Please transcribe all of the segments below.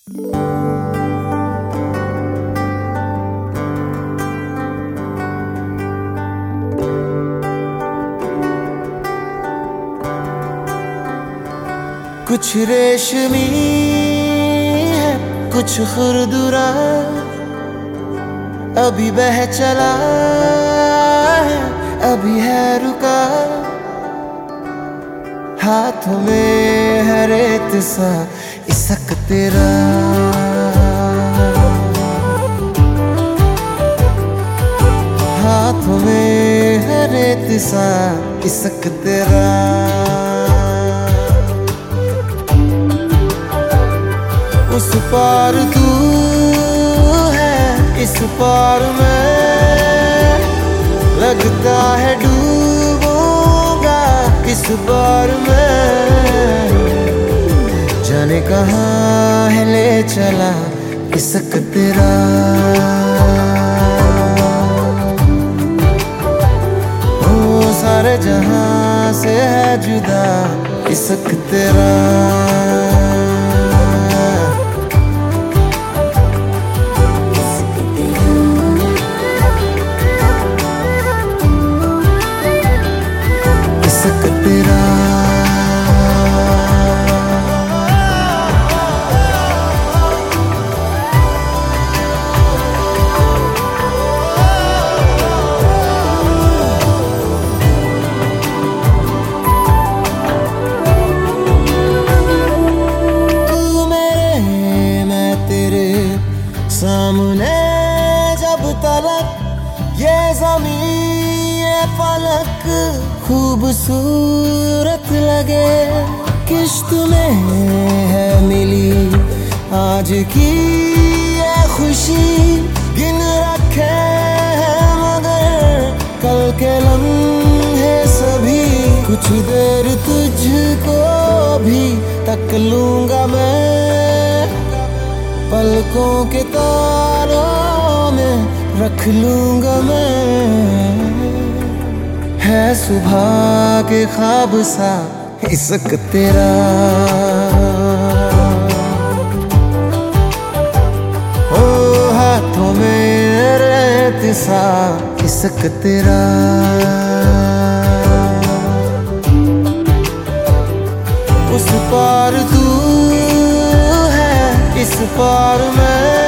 कुछ रेशमी है, कुछ खुरदुरा, अभी बह चला है, अभी है रुका। हाथों में है रेत सा इसक तेरा, हाथों में है रेत सा इसक तेरा। उस पार तू है, इस पार मैं, लगता है डूबूंगा इस बार मैं। जाने कहाँ है ले चला इसक तेरा, ओ सारे जहां से है जुदा इसक तेरा। सामने जब तलक ये ज़मीन ये फलक खूबसूरत लगे, किश्त में है मिली आज की ये खुशी। गिन रखे हैं मगर कल के लम्हे सभी, कुछ देर तुझको भी तक लूंगा मैं, पलकों के तारों में रख लूंगा मैं। है सुबह के ख्वाब सा इसक तेरा, ओ हाथों में रेत सा इसक तेरा। उस पार तू इस पार मैं,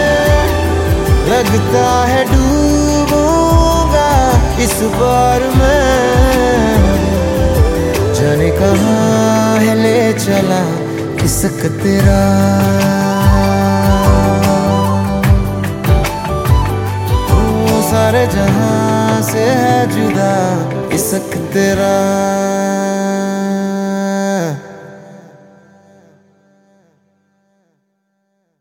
लगता है डूबूंगा इस बार मैं। जाने कहाँ है ले चला इसक तेरा, ओ सारे जहां से है जुदा इसक तेरा।